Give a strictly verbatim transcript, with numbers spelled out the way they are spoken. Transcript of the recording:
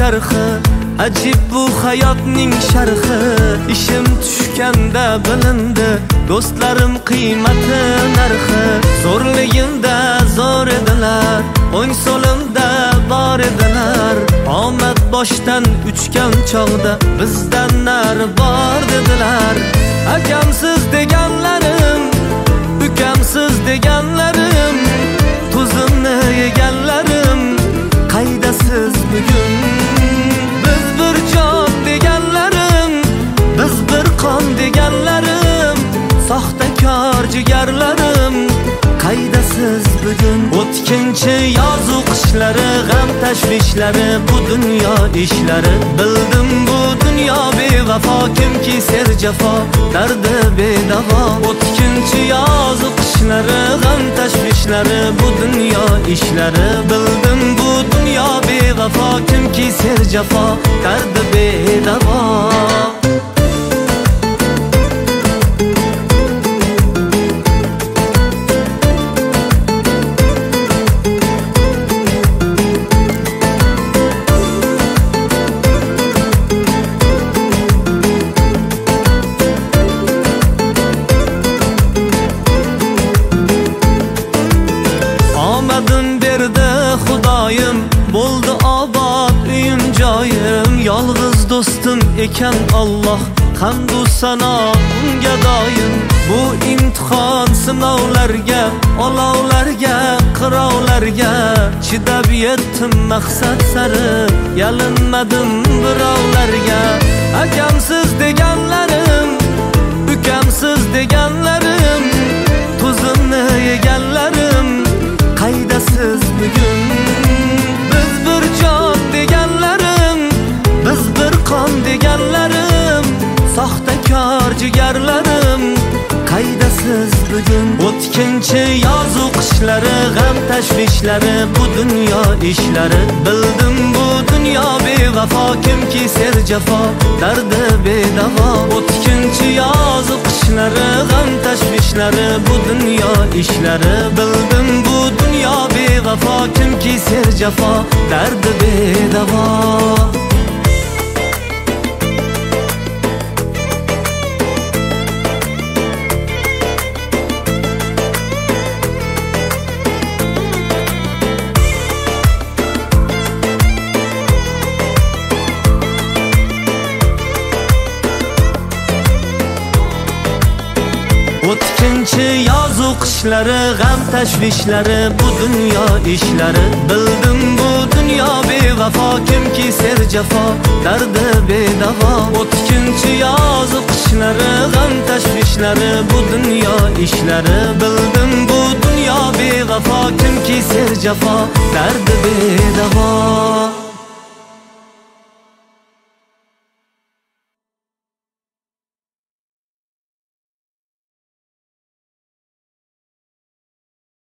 narxi, ajib bu hayotning sharhi. Ishim tushganda bilindi do'stlarim qiymati narxi. Zo'rligimda zo'r edilar, o'ng so'limda bor edilar. Omad boshdan uchgan chog'da bizdan nari bor dedilar. Akamsiz deganlarim, ukamsiz deganlarim, tuzimni yeganlarim, qaydasiz bugun? Biz bir jon deganlarim, biz bir qon deganlarim, soxtakor jigarlarim, qaydasiz bugun? O'tkinchi yozu qishlari, g'am tashvishlari, bu dunyo ishlari. Bildim bu dunyo bevafo, kimki serjafo, dardi bedavo. O'tkinchi yozu qishlari, g'am tashvishlari, bu dunyo ishlari. Bildim bu dunyo bevafo, kimki serjafo, dardi bedavo. Xudoyim bo'ldi obod uyim joyim. Yolg'iz do'stim ekan Alloh, hamdu sano unga doim. Bu imtihon sinovlarga, olovlarga, qirovlarga chidab yetdim maqsad sari, yalinmadim birovlarga. Akamsiz deganlarim, ukamsiz deganlarim, tuzimni yeganlarim, qaydasiz bugun? Biz bir jon deganlarim, biz bir qon deganlarim, soxtakor jigarlarim, qaydasiz bugun? O'tkinchi yozu qishlari, g'am tashvishlari, bu dunyo ishlari. Bildim bu dunyo bevafo, kimki serjafo, dardi bedavo. O'tkinchi yozu qishlari, g'am tashvishlari, bu dunyo ishlari. Bildim bu dunyo bevafo, kimki serjafo, dardi bedavo. O'tkinchi yozu qishlari, g'am tashvishlari, bu dunyo ishlari. Bildim bu dunyo bevafo, kimki serjafo, dardi bedavo. O'tkinchi yozu qishlari, g'am tashvishlari, bu dunyo ishlari. Bildim bu dunyo bevafo, kimki serjafo, dardi bedavo.